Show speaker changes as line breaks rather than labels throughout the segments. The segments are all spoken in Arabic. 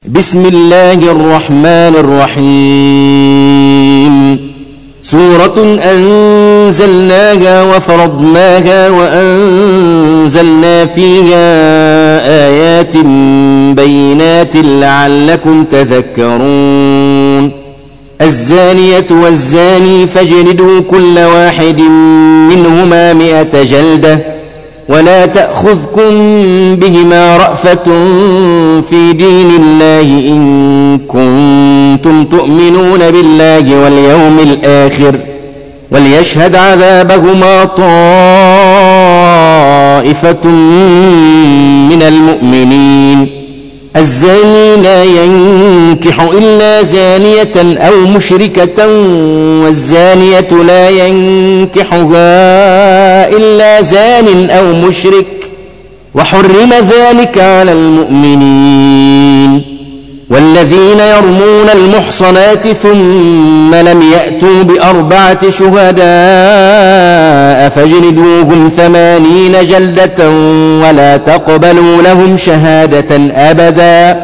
بسم الله الرحمن الرحيم سورة أنزلناها وفرضناها وأنزلنا فيها آيات بينات لعلكم تذكرون الزانية والزاني فاجلدوا كل واحد منهما 100 جلدة ولا تأخذكم بهما رأفة في دين الله إن كنتم تؤمنون بالله واليوم الآخر وليشهد عذابهما طائفة من المؤمنين الزاني لا ينكح إلا زانية أو مشركة والزانية لا ينكحها إلا زان أو مشرك وحرم ذلك على المؤمنين والذين يرمون المحصنات ثم لم يأتوا ب4 شهداء فاجلدوهم 80 جلدة ولا تقبلوا لهم شهادة أبدا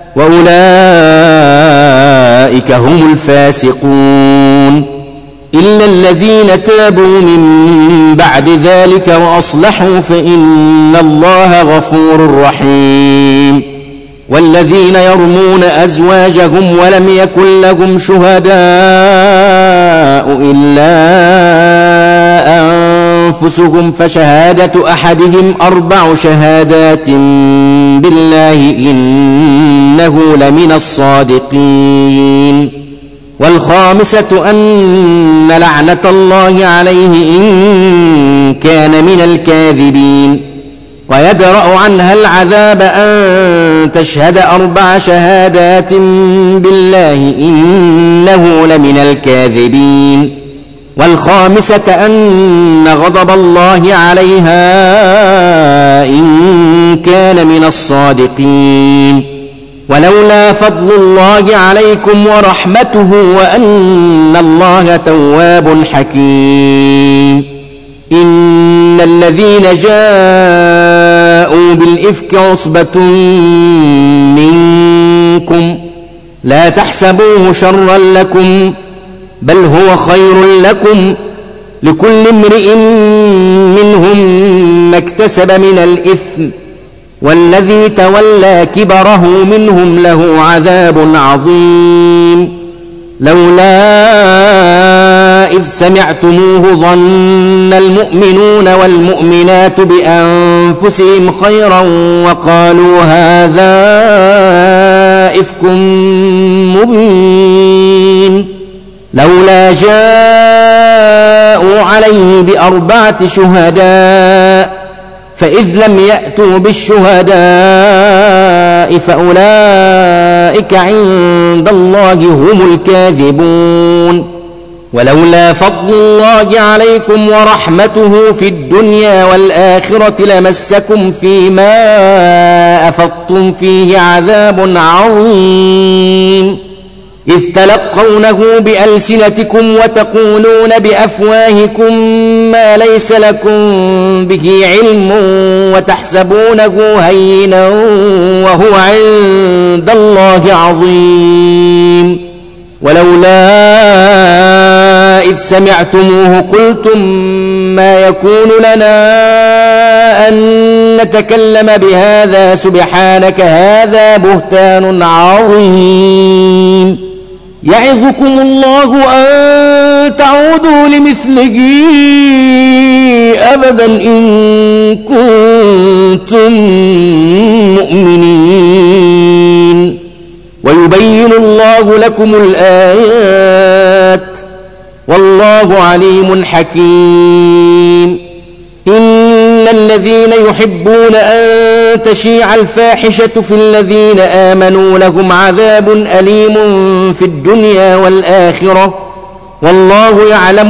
وأولئك هم الفاسقون إلا الذين تابوا من بعد ذلك وأصلحوا فإن الله غفور رحيم والذين يرمون أزواجهم ولم يكن لهم شهداء إلا أنفسهم فشهادة أحدهم 4 شهادات بالله إنه لمن الصادقين والخامسة أن لعنة الله عليه إن كان من الكاذبين ويدرأ عنها العذاب أن تشهد 4 شهادات بالله إنه لمن الكاذبين والخامسة أن غضب الله عليها إن كان من الصادقين ولولا فضل الله عليكم ورحمته وأن الله تواب حكيم إن الذين جاءوا بالإفك عصبة منكم لا تحسبوه شرا لكم بل هو خير لكم لكل امرئ منهم ما اكتسب من الإثم والذي تولى كبره منهم له عذاب عظيم لولا إذ سمعتموه ظن المؤمنون والمؤمنات بأنفسهم خيرا وقالوا هذا إفك مبين لولا جاءوا عليه ب4 شهداء فإذ لم يأتوا بالشهداء فأولئك عند الله هم الكاذبون ولولا فضل الله عليكم ورحمته في الدنيا والآخرة لمسكم فيما أفضتم فيه عذاب عظيم إذ تلقونه بألسنتكم وتقولون بأفواهكم ما ليس لكم به علم وتحسبونه هينا وهو عند الله عظيم ولولا إذ سمعتموه قلتم ما يكون لنا أن نتكلم بهذا سبحانك هذا بهتان عظيم يعظكم الله أن تعودوا لمثله أبدا إن كنتم مؤمنين ويبين الله لكم الآيات والله عليم حكيم إن الذين يحبون أن تشيع الفاحشة في الذين آمنوا لهم عذاب أليم في الدنيا والآخرة والله يعلم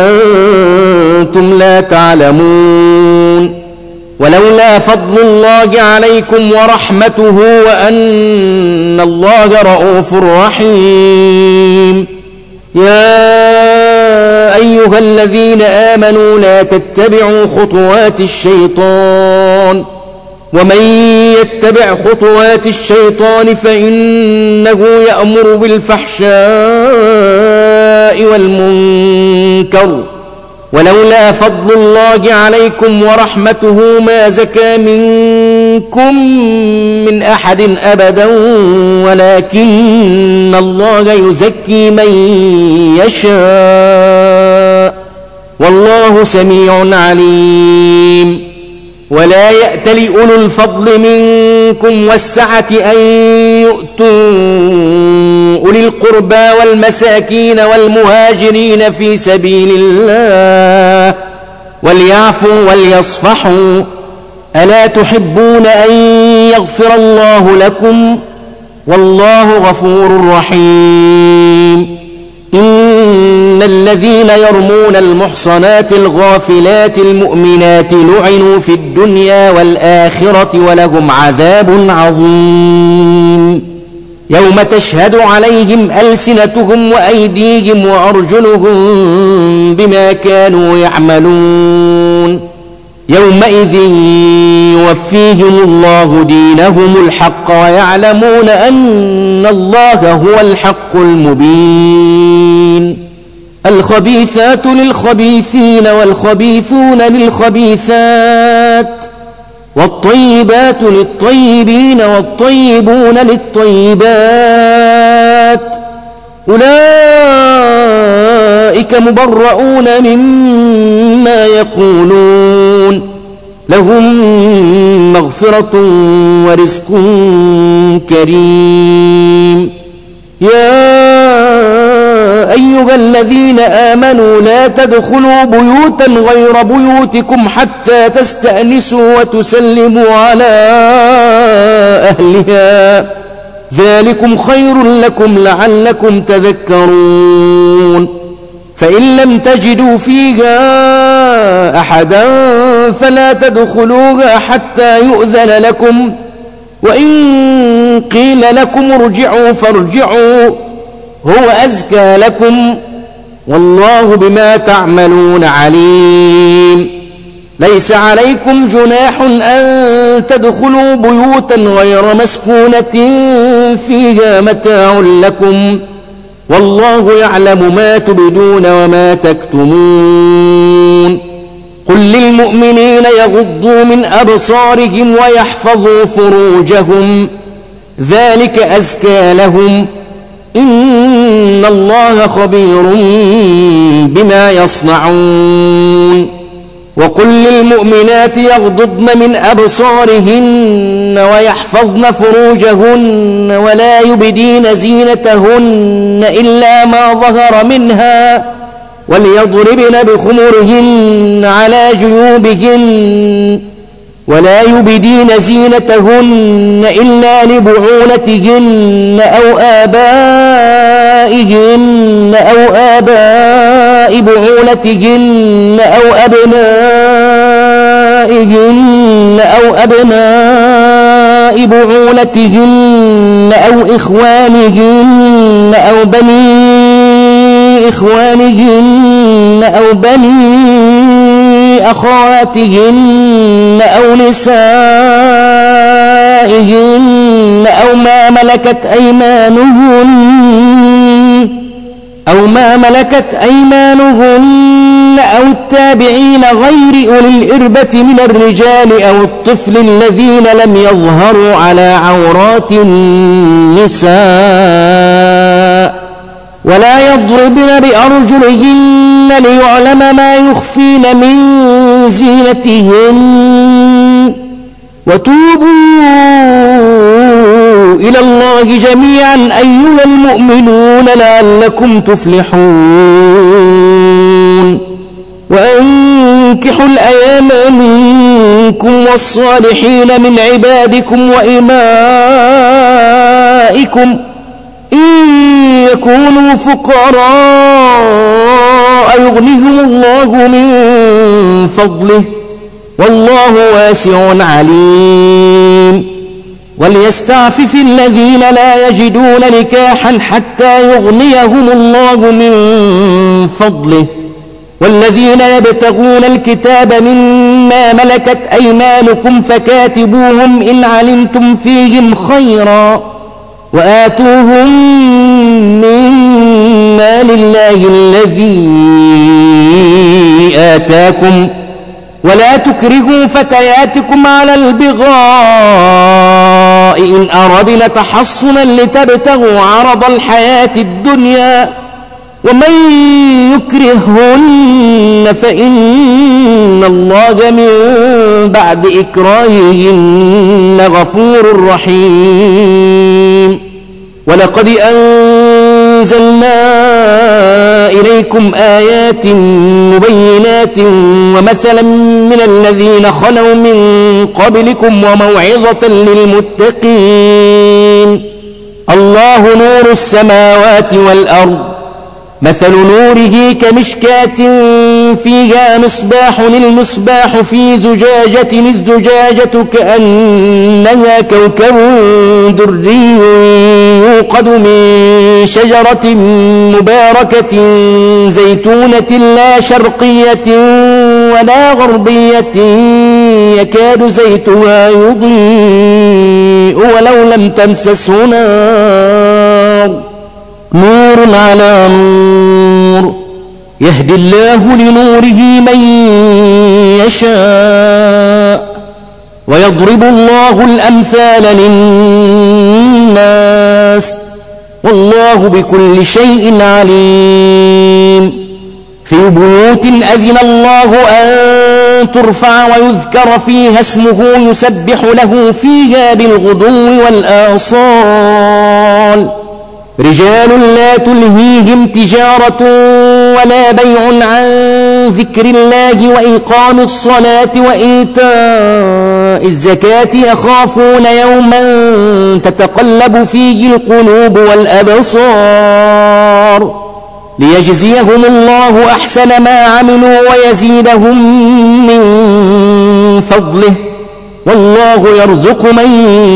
وأنتم لا تعلمون ولولا فضل الله عليكم ورحمته وأن الله رؤوف رحيم يا أيها الذين آمنوا لا تتبعوا خطوات الشيطان ومن يتبع خطوات الشيطان فإنه يأمر بالفحشاء والمنكر ولولا فضل الله عليكم ورحمته ما زكى منكم من أحد أبدا ولكن الله يزكي من يشاء والله سميع عليم. ولا يأتل أولو الفضل منكم والسعة أن يؤتوا أولي القربى والمساكين والمهاجرين في سبيل الله وليعفوا وليصفحوا ألا تحبون أن يغفر الله لكم والله غفور رحيم. إن الذين يرمون المحصنات الغافلات المؤمنات لعنوا في الدنيا والآخرة ولهم عذاب عظيم يوم تشهد عليهم ألسنتهم وأيديهم وأرجلهم بما كانوا يعملون يومئذ يوفيهم الله دينهم الحق ويعلمون أن الله هو الحق المبين. الخبيثات للخبيثين والخبيثون للخبيثات والطيبات للطيبين والطيبون للطيبات أولئك مبرؤون مما يقولون لهم مغفرة ورزق كريم. يا أيها الذين آمنوا لا تدخلوا بيوتا غير بيوتكم حتى تستأنسوا وتسلموا على أهلها ذلكم خير لكم لعلكم تذكرون. فإن لم تجدوا فيها أحدا فلا تدخلوها حتى يؤذن لكم وإن قيل لكم ارجعوا فارجعوا هو أزكى لكم والله بما تعملون عليم. ليس عليكم جناح أن تدخلوا بيوتا غير مسكونة فيها متاع لكم والله يعلم ما تبدون وما تكتمون. قل للمؤمنين يغضوا من أبصارهم ويحفظوا فروجهم ذلك أزكى لهم إن الله خبير بما يصنعون. وقل للمؤمنات يغضضن من أبصارهن ويحفظن فروجهن ولا يبدين زينتهن إلا ما ظهر منها وليضربن بخمرهن على جيوبهن ولا يبدين زينتهن إلا لبعولتهن أو آبائهن أو آباء بعولتهن أو أبنائهن أو أبناء بعولتهن أو إخوانهن أو بني إخوانهن أو بني أخواتهن أو نسائهن أو ما ملكت أيمانهن أو التابعين غير أولي الإربة من الرجال أو الطفل الذين لم يظهروا على عورات النساء ولا يضربن بأرجلهن ليعلم ما يخفين من زينتهن وتوبوا إلى الله جميعا أيها المؤمنون لعلكم تفلحون. وأنكحوا الأيام منكم والصالحين من عبادكم وإمائكم إن يكونوا فقراء يغنيهم الله من فضله والله واسع عليم. وليستعفف الذين لا يجدون نكاحا حتى يغنيهم الله من فضله والذين يبتغون الكتاب مما ملكت أيمانكم فكاتبوهم إن علمتم فيهم خيرا وآتوهم من مال الله الذي آتاكم ولا تكرهوا فتياتكم على البغاء إن أردنا تحصنا لتبتغوا عرض الحياة الدنيا ومن يكرههن فإن الله من بعد إكراههن غفور رحيم. ولقد أنزلنا إليكم آيات مبينات ومثلا من الذين خلوا من قبلكم وموعظة للمتقين. الله نور السماوات والأرض مثل نوره كمشكاة فيها مصباح المصباح في زجاجة الزجاجة كأنها كوكب دري يوقد من شجرة مباركة زيتونة لا شرقية ولا غربية يكاد زيتها يضيء ولو لم تمسسه نار نور على نور يهدي الله لنوره من يشاء ويضرب الله الأمثال للناس والله بكل شيء عليم. في بيوت أذن الله أن ترفع ويذكر فيها اسمه يسبح له فيها بالغدو والآصال رجال لا تلهيهم تجارة ولا بيع عن ذكر الله وإقام الصلاة وإيتاء الزكاة يخافون يوما تتقلب فيه القلوب والأبصار ليجزيهم الله أحسن ما عملوا ويزيدهم من فضله والله يرزق من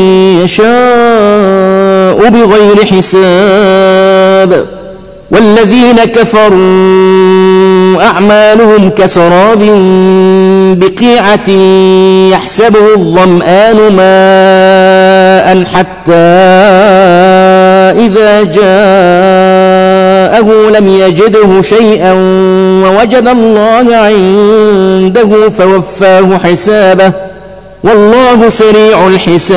يشاء بغير حساب. والذين كفروا أعمالهم كسراب بقيعة يحسبه الظمآن ماء حتى إذا جاءه لم يجده شيئا ووجد الله عنده فوفاه حسابه والله سريع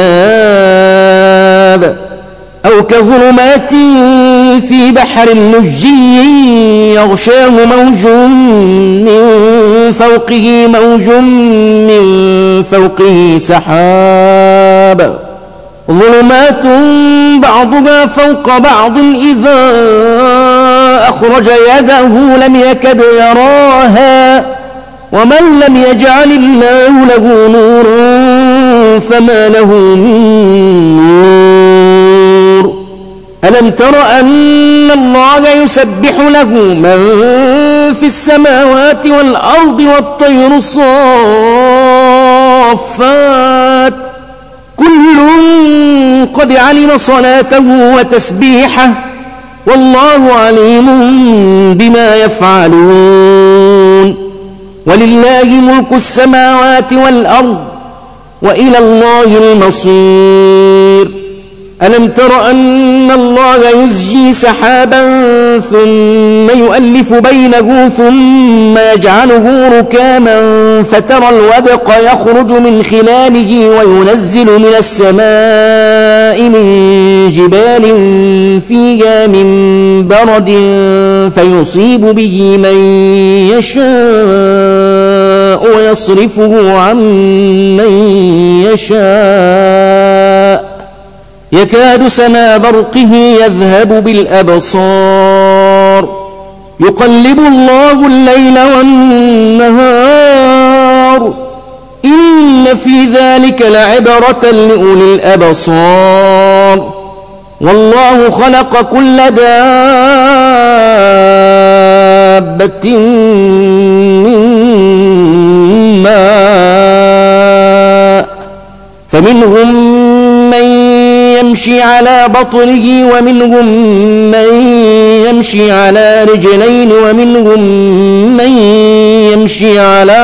الحساب. أو كظلمات في بحر لجي يغشاه موج من فوقه موج من فوقه سحاب ظلمات بعضها فوق بعض إذا أخرج يده لم يكد يراها ومن لم يجعل الله له نورا فما له من نور. ألم تر أن الله يسبح له من في السماوات والأرض والطير صافات كل قد علم صلاته وتسبيحه والله عليم بما يفعلون. ولله ملك السماوات والأرض وإلى الله المصير. ألم تر أن الله يزجي سحابا ثم يؤلف بينه ثم يجعله ركاما فترى الودق يخرج من خلاله وينزل من السماء من جبال فيها من برد فيصيب به من يشاء ويصرفه عن من يشاء يكاد سنا برقه يذهب بالأبصار يقلب الله الليل والنهار إن في ذلك لعبرة لأولي الأبصار. والله خلق كل دابة من ماء فمنهم من يمشي يمشي على بطنه ومنهم من يمشي على رجلين ومنهم من يمشي على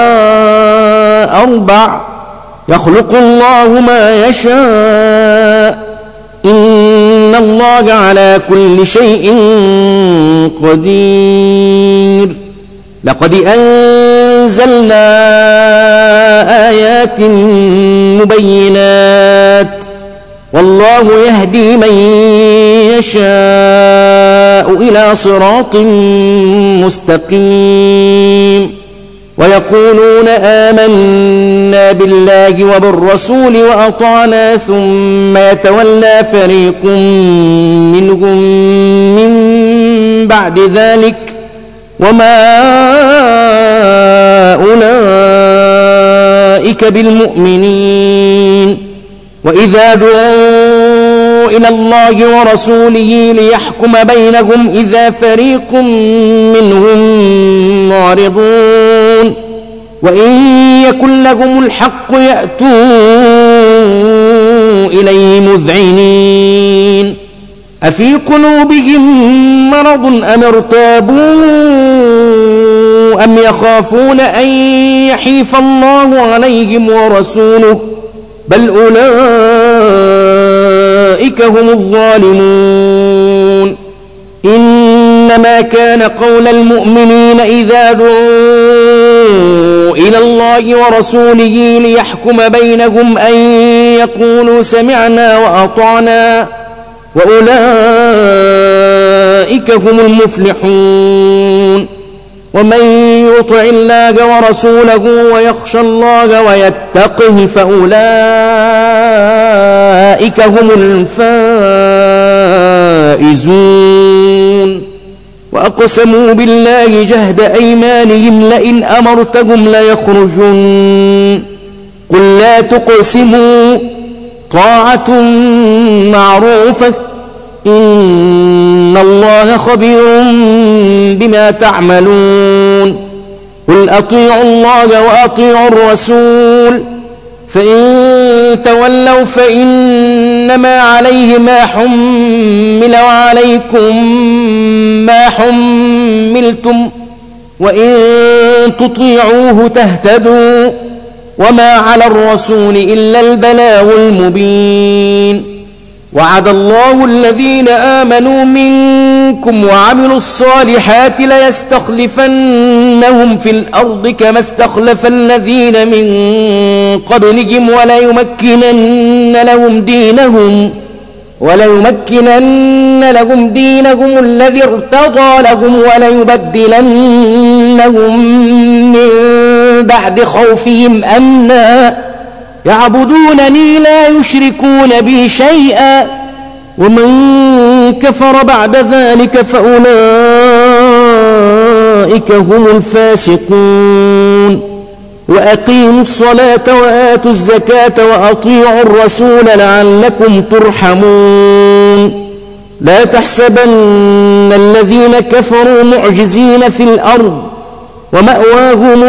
4 يخلق الله ما يشاء إن الله على كل شيء قدير. لقد أنزلنا آيات مبينات والله يهدي من يشاء إلى صراط مستقيم. ويقولون آمنا بالله وبالرسول وأطعنا ثم يتولى فريق منهم من بعد ذلك وما أولئك بالمؤمنين. وإذا دعوا إلى الله ورسوله ليحكم بينهم إذا فريق منهم معرضون وإن يكن لهم الحق يأتوا إليه مذعنين. أفي قلوبهم مرض أم ارتابوا أم يخافون أن يحيف الله عليهم ورسوله بل أولئك هم الظالمون. إنما كان قول المؤمنين إذا دعوا إلى الله ورسوله ليحكم بينهم أن يقولوا سمعنا وأطعنا وأولئك هم المفلحون. ومن يطع الله ورسوله ويخشى الله ويتقه فأولئك هم الفائزون. وأقسموا بالله جهد أيمانهم لئن أمرتهم ليخرجن قل لا تقسموا طاعة معروفة إن الله خبير بما تعملون. قل أطيعوا الله وأطيعوا الرسول فإن تولوا فإنما عليه ما حمل وعليكم ما حملتم وإن تطيعوه تهتدوا وما على الرسول إلا البلاغ المبين. وعد الله الذين آمنوا منكم وعملوا الصالحات ليستخلفنهم في الأرض كما استخلف الذين من قبلهم وليمكنن لهم دينهم الذي ارتضى لهم وليبدلنهم من بعد خوفهم أمنا يعبدونني لا يشركون بي شيئا ومن كفر بعد ذلك فأولئك هم الفاسقون. وأقيموا الصلاة وآتوا الزكاة وأطيعوا الرسول لعلكم ترحمون. لا تحسبن الذين كفروا معجزين في الأرض ومأواهم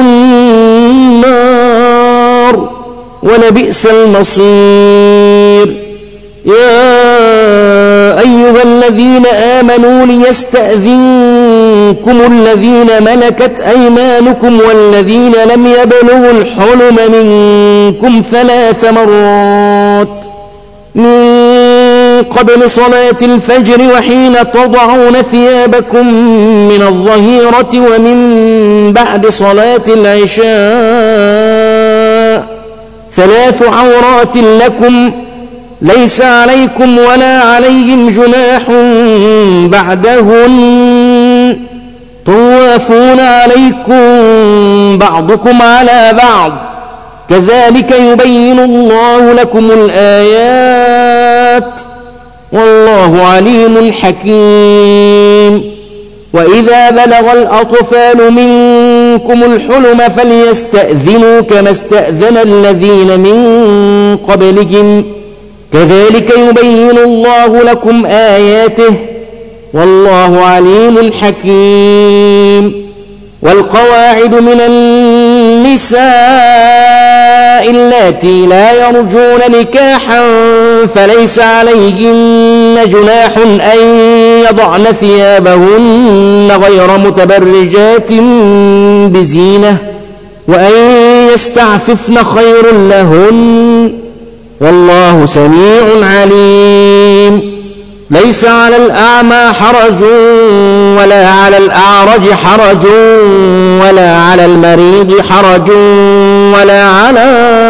النار ولبئس المصير. يا أيها الذين آمنوا ليستأذنكم الذين ملكت أيمانكم والذين لم يبلغوا الحلم منكم 3 مرات من قبل صلاة الفجر وحين تضعون ثيابكم من الظهيرة ومن بعد صلاة العشاء 3 عورات لكم ليس عليكم ولا عليهم جناح بعدهن طوافون عليكم بعضكم على بعض كذلك يبين الله لكم الآيات والله عليم حكيم. وإذا بلغ الأطفال منكم الحلم فليستأذنوا كما استأذن الذين من قبلهم كذلك يبين الله لكم آياته والله عليم حكيم. والقواعد من النساء اللاتي لا يرجون نكاحا فليس عليهن جناح أن يضعن ثيابهن غير متبرجات بزينة وأن يستعففن خير لهن والله سميع عليم. ليس على الأعمى حرج ولا على الأعرج حرج ولا على المريض حرج ولا على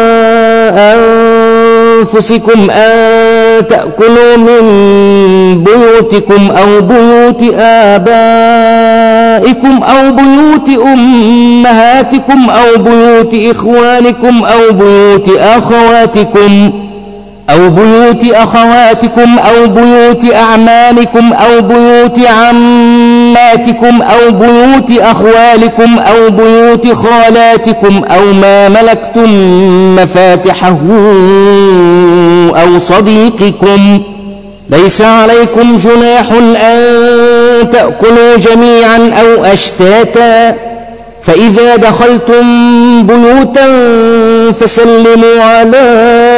أنفسكم أن تأكلوا من بيوتكم أو بيوت آبائكم أو بيوت أمهاتكم أو بيوت إخوانكم أو بيوت أخواتكم أو بيوت أعمامكم أو بيوت عماتكم أو بيوت أخوالكم أو بيوت خالاتكم أو ما ملكتم مفاتحه أو صديقكم. ليس عليكم جناح أن تأكلوا جميعا أو أشتاتا فإذا دخلتم بيوتا فسلموا على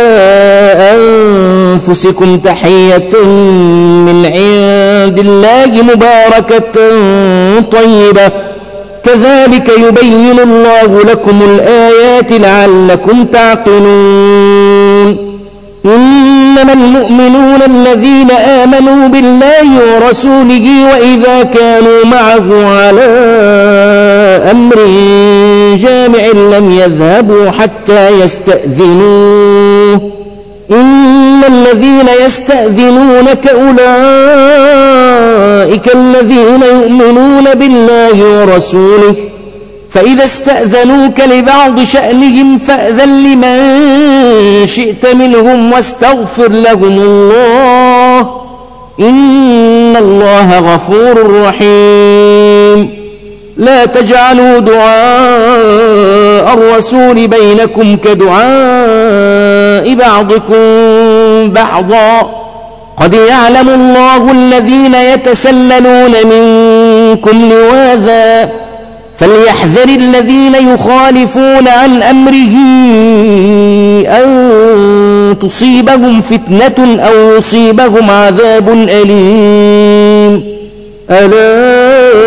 أنفسكم تحية من عند الله مباركة طيبة كذلك يبين الله لكم الآيات لعلكم تعقلون. إنما المؤمنون الذين آمنوا بالله ورسوله وإذا كانوا معه على أمر جامع لم يذهبوا حتى يستأذنوه إن الذين يستأذنونك أولئك الذين يؤمنون بالله ورسوله فإذا استأذنوك لبعض شأنهم فأذن لمن شئت منهم واستغفر لهم الله إن الله غفور رحيم. لا تجعلوا دعاء الرسول بينكم كدعاء بعضكم بعضا قد يعلم الله الذين يتسللون منكم لواذا فليحذر الذين يخالفون عن أمره أن تصيبهم فتنة أو يصيبهم عذاب أليم. ألا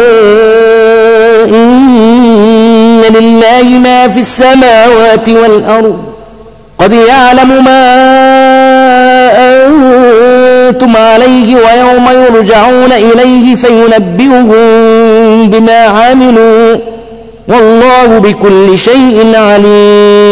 إن لله ما في السماوات والأرض قد يعلم ما أنتم عليه ويوم يرجعون إليه فينبئهم بما عملوا والله بكل شيء عليم.